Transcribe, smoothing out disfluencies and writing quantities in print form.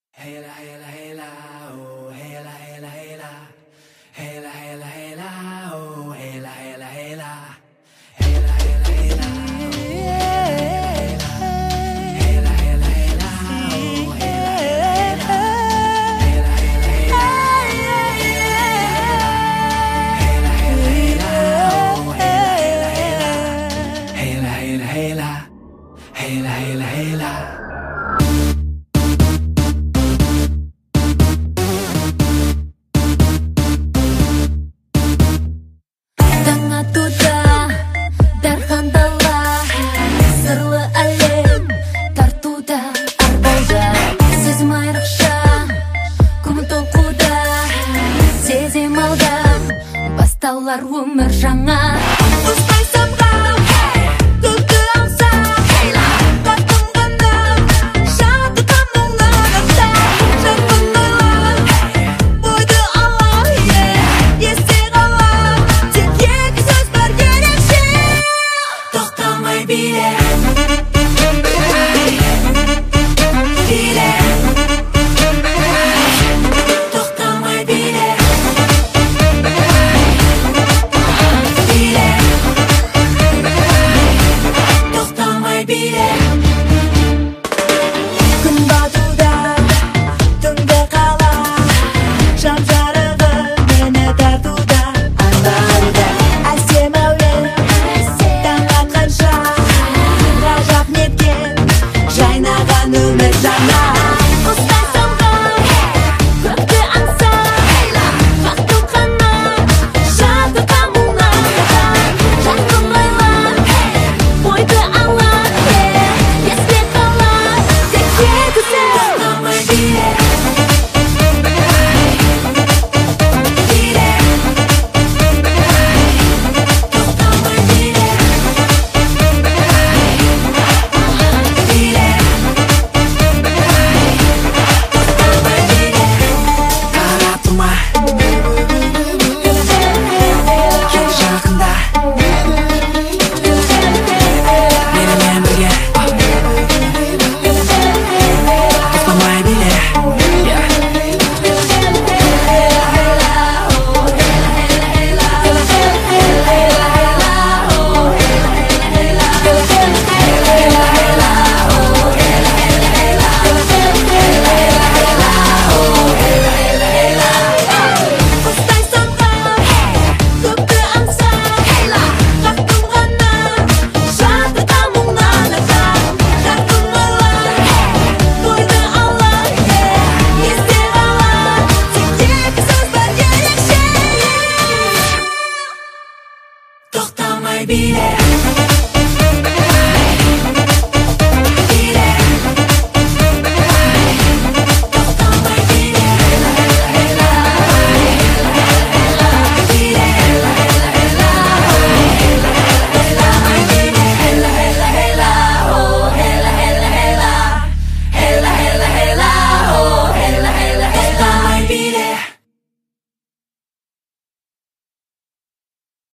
Hela hela hela oh hela hela hela hela hela hela oh hela hela hela hela hela hela hela hela hela oh hela hela hela hela hela hela Бастаулар өмір жаңа Ұспай самғау Көкті аңса Тартым ғана Жаты қамыларымда Жарқын ала Бойды ала Есте қала Тек екі сөз бар ерекше Тоқтамай биле Биле Тоқтамай биле Күн батуда, түнгі қала Жан жарығы мені тартуда Аңғаруда әсем әуен Таң атқанша ғажап неткен Жайнаған өмір жаңа Ұстай самғау Көкті аңса Бақтың қана Жаты қамылнан Жарқын ойлар Бойды ала Tochtамай биле